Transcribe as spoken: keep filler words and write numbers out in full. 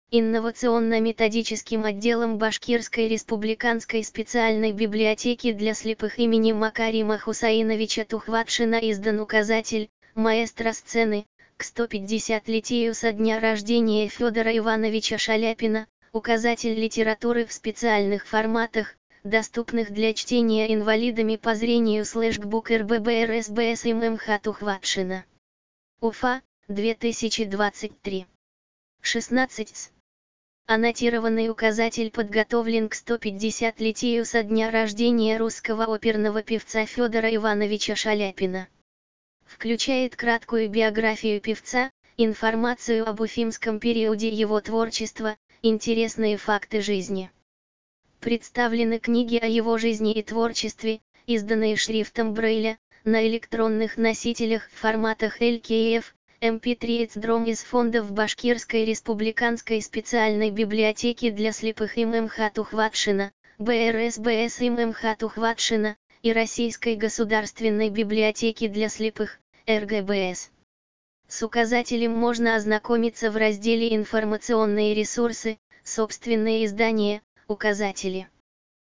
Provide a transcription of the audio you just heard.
инновационно-методическим отделом Башкирской республиканской специальной библиотеки для слепых имени Макарима Хусаиновича Тухватшина издан указатель «Маэстро сцены» к сто пятидесятилетию со дня рождения Федора Ивановича Шаляпина, указатель литературы в специальных форматах, доступных для чтения инвалидами по зрению слэшбук эр бэ бэ эр эс бэ эс эм эм ха Тухватшина. Уфа, две тысячи двадцать три. шестнадцать с. Аннотированный указатель подготовлен к сто пятидесятилетию со дня рождения русского оперного певца Федора Ивановича Шаляпина. Включает краткую биографию певца, информацию об уфимском периоде его творчества, интересные факты жизни. Представлены книги о его жизни и творчестве, изданные шрифтом Брейля, на электронных носителях в форматах эл кей эф, эм пэ три и цдром из фондов Башкирской республиканской специальной библиотеки для слепых эм эм ха Тухватшина, бэ эр эс бэ эс эм эм ха Тухватшина, и Российской государственной библиотеки для слепых, эр гэ бэ эс. С указателем можно ознакомиться в разделе «Информационные ресурсы», «Собственные издания», «Указатели».